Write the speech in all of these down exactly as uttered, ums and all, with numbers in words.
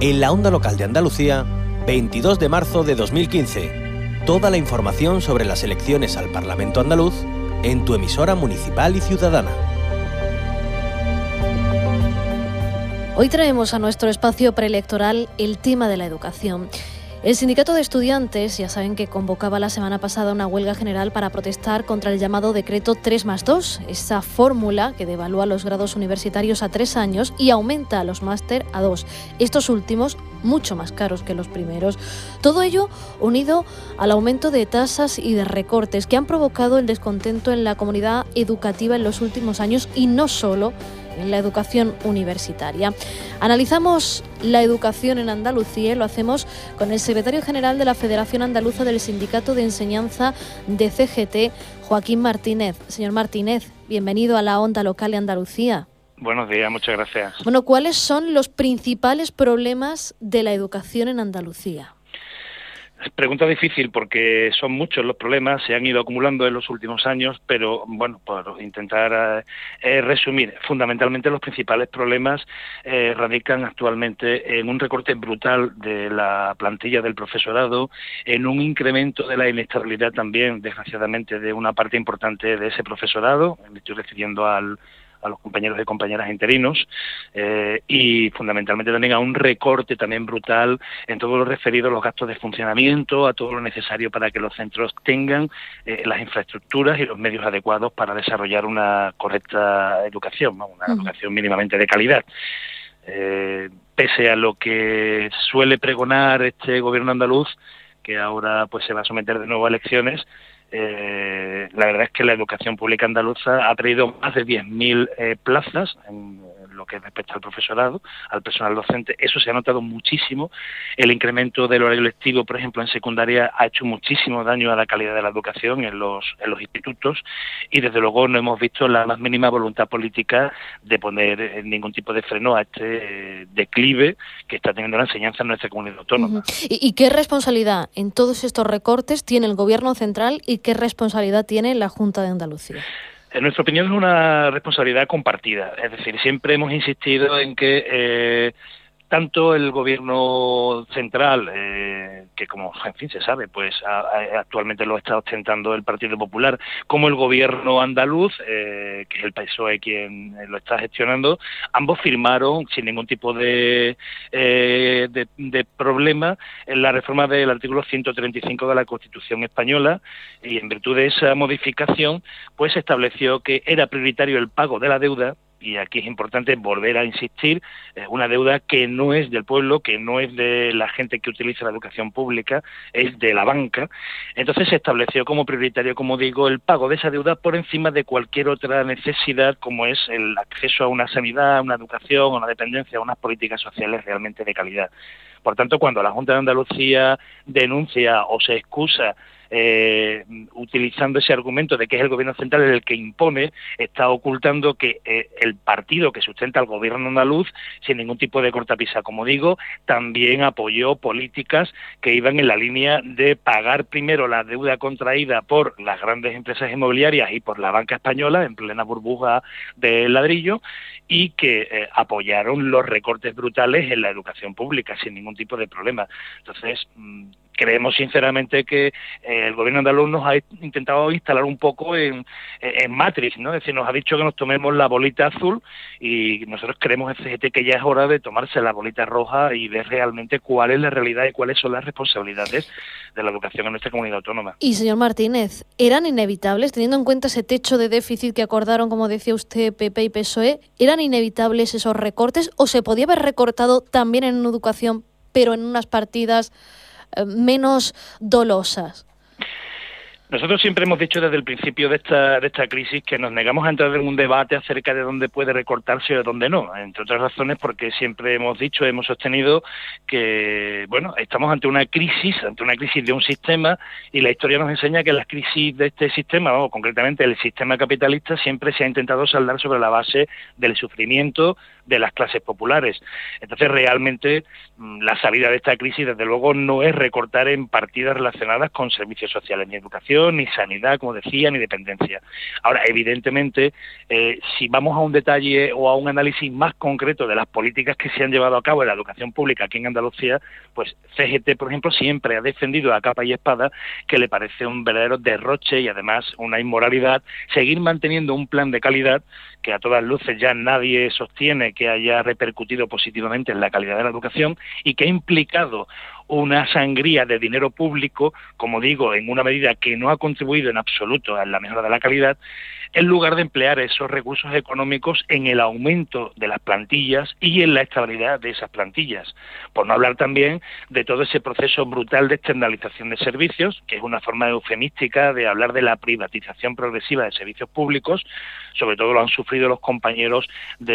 En la onda local de Andalucía, veintidós de marzo de dos mil quince. Toda la información sobre las elecciones al Parlamento andaluz en tu emisora municipal y ciudadana. Hoy traemos a nuestro espacio preelectoral el tema de la educación. El sindicato de estudiantes, ya saben que convocaba la semana pasada una huelga general para protestar contra el llamado decreto tres más dos, esa fórmula que devalúa los grados universitarios a tres años y aumenta a los máster a dos. Estos últimos mucho más caros que los primeros. Todo ello unido al aumento de tasas y de recortes que han provocado el descontento en la comunidad educativa en los últimos años y no solo en la educación universitaria. Analizamos la educación en Andalucía y lo hacemos con el secretario general de la Federación Andaluza del Sindicato de Enseñanza de C G T, Joaquín Martínez. Señor Martínez, bienvenido a la onda local de Andalucía. Buenos días, muchas gracias. Bueno, ¿cuáles son los principales problemas de la educación en Andalucía? Pregunta difícil porque son muchos los problemas, se han ido acumulando en los últimos años, pero bueno, por intentar eh, resumir, fundamentalmente los principales problemas eh, radican actualmente en un recorte brutal de la plantilla del profesorado, en un incremento de la inestabilidad también, desgraciadamente, de una parte importante de ese profesorado, me estoy refiriendo al a los compañeros y compañeras interinos, eh, y fundamentalmente también a un recorte también brutal en todo lo referido a los gastos de funcionamiento, a todo lo necesario para que los centros tengan eh, las infraestructuras y los medios adecuados para desarrollar una correcta educación, ¿no? Una uh-huh. educación mínimamente de calidad. Eh, pese a lo que suele pregonar este gobierno andaluz, que ahora pues se va a someter de nuevo a elecciones, Eh, la verdad es que la educación pública andaluza ha traído más de diez mil eh, plazas en lo que respecta al profesorado, al personal docente. Eso se ha notado muchísimo. El incremento del horario lectivo, por ejemplo, en secundaria ha hecho muchísimo daño a la calidad de la educación en los, en los institutos y desde luego no hemos visto la más mínima voluntad política de poner ningún tipo de freno a este eh, declive que está teniendo la enseñanza en nuestra comunidad autónoma. Uh-huh. ¿Y, ¿Y qué responsabilidad en todos estos recortes tiene el Gobierno central y qué responsabilidad tiene la Junta de Andalucía? En nuestra opinión es una responsabilidad compartida, es decir, siempre hemos insistido en que eh, tanto el gobierno central, eh, que como en fin se sabe, pues a, a, actualmente lo está ostentando el Partido Popular, como el gobierno andaluz, eh, que es el P S O E quien lo está gestionando, ambos firmaron sin ningún tipo de, eh, de, de problema en la reforma del artículo ciento treinta y cinco de la Constitución española, y en virtud de esa modificación pues se estableció que era prioritario el pago de la deuda. Y aquí es importante volver a insistir, eh, una deuda que no es del pueblo, que no es de la gente que utiliza la educación pública, es de la banca. Entonces se estableció como prioritario, como digo, el pago de esa deuda por encima de cualquier otra necesidad, como es el acceso a una sanidad, a una educación, a una dependencia, a unas políticas sociales realmente de calidad. Por tanto, cuando la Junta de Andalucía denuncia o se excusa Eh, utilizando ese argumento de que es el gobierno central el que impone, está ocultando que eh, el partido que sustenta al gobierno andaluz, sin ningún tipo de cortapisa, como digo, también apoyó políticas que iban en la línea de pagar primero la deuda contraída por las grandes empresas inmobiliarias y por la banca española en plena burbuja de ladrillo, y que eh, apoyaron los recortes brutales en la educación pública sin ningún tipo de problema. Entonces, mmm, creemos sinceramente que eh, el gobierno andaluz nos ha intentado instalar un poco en, en Matrix, ¿no? Es decir, nos ha dicho que nos tomemos la bolita azul y nosotros creemos en C G T que ya es hora de tomarse la bolita roja y ver realmente cuál es la realidad y cuáles son las responsabilidades de la educación en nuestra comunidad autónoma. Y, señor Martínez, ¿eran inevitables, teniendo en cuenta ese techo de déficit que acordaron, como decía usted, P P y P S O E, eran inevitables esos recortes o se podía haber recortado también en educación, pero en unas partidas menos dolosas? Nosotros siempre hemos dicho desde el principio de esta de esta crisis que nos negamos a entrar en un debate acerca de dónde puede recortarse o de dónde no, entre otras razones porque siempre hemos dicho, hemos sostenido que, bueno, estamos ante una crisis, ante una crisis de un sistema, y la historia nos enseña que las crisis de este sistema, o concretamente el sistema capitalista, siempre se ha intentado saldar sobre la base del sufrimiento de las clases populares. Entonces, realmente, la salida de esta crisis, desde luego, no es recortar en partidas relacionadas con servicios sociales ni educación, educación, ni sanidad, como decía, ni dependencia. Ahora, evidentemente, eh, si vamos a un detalle o a un análisis más concreto de las políticas que se han llevado a cabo en la educación pública aquí en Andalucía, pues C G T, por ejemplo, siempre ha defendido a capa y espada que le parece un verdadero derroche y además una inmoralidad seguir manteniendo un plan de calidad que a todas luces ya nadie sostiene que haya repercutido positivamente en la calidad de la educación y que ha implicado una sangría de dinero público, como digo, en una medida que no ha contribuido en absoluto a la mejora de la calidad, en lugar de emplear esos recursos económicos en el aumento de las plantillas y en la estabilidad de esas plantillas. Por no hablar también de todo ese proceso brutal de externalización de servicios, que es una forma eufemística de hablar de la privatización progresiva de servicios públicos, sobre todo lo han sufrido los compañeros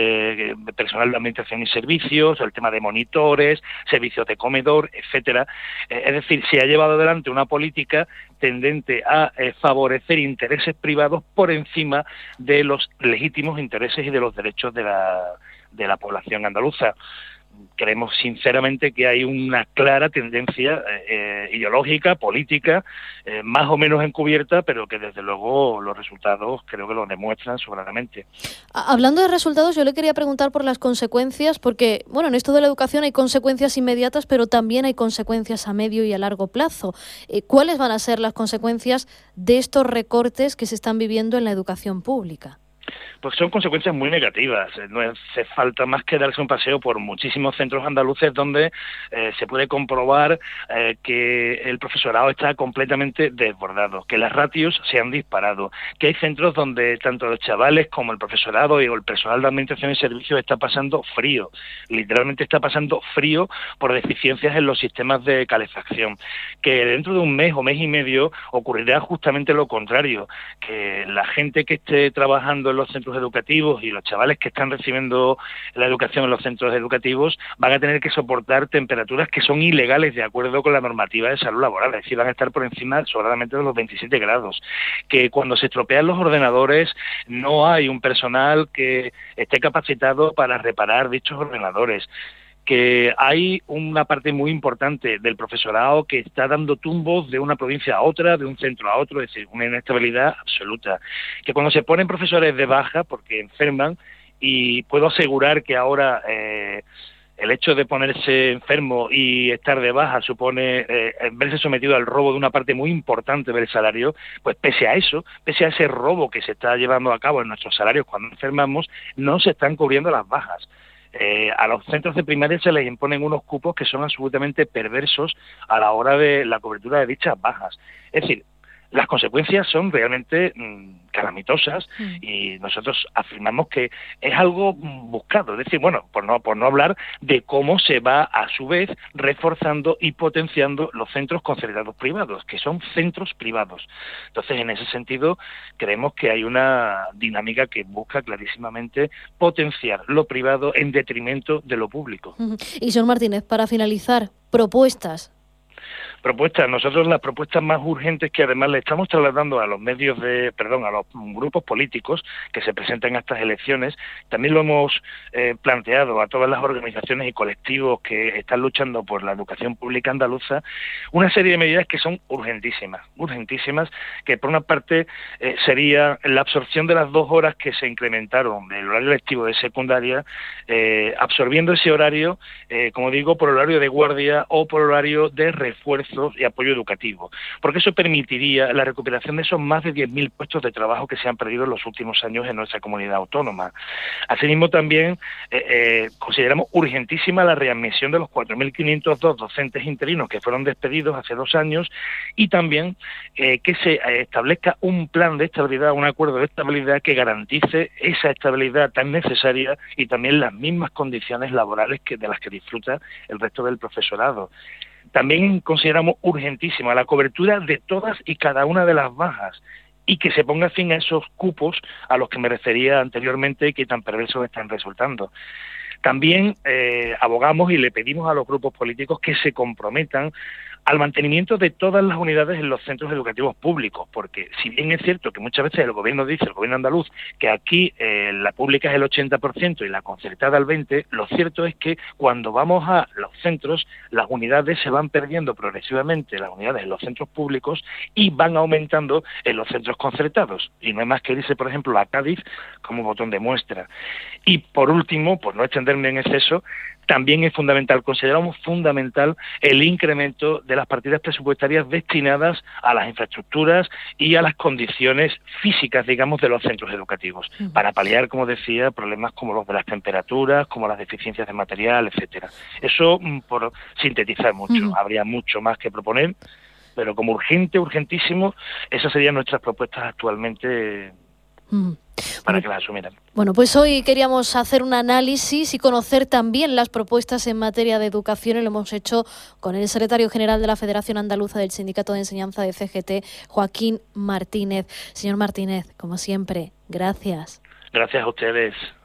de personal de administración y servicios, el tema de monitores, servicios de comedor, etcétera. Es decir, se ha llevado adelante una política tendente a eh, favorecer intereses privados por encima de los legítimos intereses y de los derechos de la, de la población andaluza. Creemos sinceramente que hay una clara tendencia eh, ideológica, política, eh, más o menos encubierta, pero que desde luego los resultados creo que lo demuestran sobradamente. Hablando de resultados, yo le quería preguntar por las consecuencias, porque bueno, en esto de la educación hay consecuencias inmediatas, pero también hay consecuencias a medio y a largo plazo. Eh, ¿Cuáles van a ser las consecuencias de estos recortes que se están viviendo en la educación pública? Pues son consecuencias muy negativas. No hace falta más que darse un paseo por muchísimos centros andaluces donde eh, se puede comprobar eh, que el profesorado está completamente desbordado, que las ratios se han disparado, que hay centros donde tanto los chavales como el profesorado y el personal de administración y servicios está pasando frío, literalmente está pasando frío por deficiencias en los sistemas de calefacción, que dentro de un mes o mes y medio ocurrirá justamente lo contrario, que la gente que esté trabajando en los centros educativos y los chavales que están recibiendo la educación en los centros educativos van a tener que soportar temperaturas que son ilegales de acuerdo con la normativa de salud laboral, es decir, van a estar por encima sobradamente de los veintisiete grados, que cuando se estropean los ordenadores no hay un personal que esté capacitado para reparar dichos ordenadores, que hay una parte muy importante del profesorado que está dando tumbos de una provincia a otra, de un centro a otro, es decir, una inestabilidad absoluta. Que cuando se ponen profesores de baja porque enferman, y puedo asegurar que ahora eh, el hecho de ponerse enfermo y estar de baja supone eh, verse sometido al robo de una parte muy importante del salario, pues pese a eso, pese a ese robo que se está llevando a cabo en nuestros salarios cuando enfermamos, no se están cubriendo las bajas. Eh, a los centros de primaria se les imponen unos cupos que son absolutamente perversos a la hora de la cobertura de dichas bajas. Es decir, las consecuencias son realmente mmm, calamitosas mm. y nosotros afirmamos que es algo buscado. Es decir, bueno, por no, por no hablar de cómo se va a su vez reforzando y potenciando los centros concertados privados, que son centros privados. Entonces, en ese sentido, creemos que hay una dinámica que busca clarísimamente potenciar lo privado en detrimento de lo público. Y señor Martínez, para finalizar, propuestas. Propuestas, nosotros las propuestas más urgentes que además le estamos trasladando a los medios de, perdón, a los grupos políticos que se presentan a estas elecciones, también lo hemos eh, planteado a todas las organizaciones y colectivos que están luchando por la educación pública andaluza, una serie de medidas que son urgentísimas, urgentísimas, que por una parte eh, sería la absorción de las dos horas que se incrementaron del horario lectivo de secundaria, eh, absorbiendo ese horario, eh, como digo, por horario de guardia o por horario de refuerzo y apoyo educativo, porque eso permitiría la recuperación de esos más de diez mil puestos de trabajo que se han perdido en los últimos años en nuestra comunidad autónoma. Asimismo, también eh, eh, consideramos urgentísima la readmisión de los cuatro mil quinientos dos docentes interinos que fueron despedidos hace dos años y también eh, que se establezca un plan de estabilidad, un acuerdo de estabilidad que garantice esa estabilidad tan necesaria y también las mismas condiciones laborales que de las que disfruta el resto del profesorado. También consideramos urgentísima la cobertura de todas y cada una de las bajas y que se ponga fin a esos cupos a los que me refería anteriormente y que tan perversos están resultando. También eh, abogamos y le pedimos a los grupos políticos que se comprometan al mantenimiento de todas las unidades en los centros educativos públicos, porque si bien es cierto que muchas veces el gobierno dice, el gobierno andaluz, que aquí eh, la pública es el ochenta por ciento y la concertada el veinte por ciento, lo cierto es que cuando vamos a los centros, las unidades se van perdiendo progresivamente, las unidades en los centros públicos, y van aumentando en los centros concertados. Y no hay más que irse, por ejemplo, a Cádiz como botón de muestra. Y por último, por no extenderme en exceso, también es fundamental, consideramos fundamental el incremento de las partidas presupuestarias destinadas a las infraestructuras y a las condiciones físicas, digamos, de los centros educativos, uh-huh. para paliar, como decía, problemas como los de las temperaturas, como las deficiencias de material, etcétera. Eso, por sintetizar mucho, uh-huh. habría mucho más que proponer, pero como urgente, urgentísimo, esas serían nuestras propuestas actualmente uh-huh. para bueno, que las asumieran. Bueno, pues hoy queríamos hacer un análisis y conocer también las propuestas en materia de educación, y lo hemos hecho con el secretario general de la Federación Andaluza del Sindicato de Enseñanza de C G T, Joaquín Martínez. Señor Martínez, como siempre, gracias. Gracias a ustedes.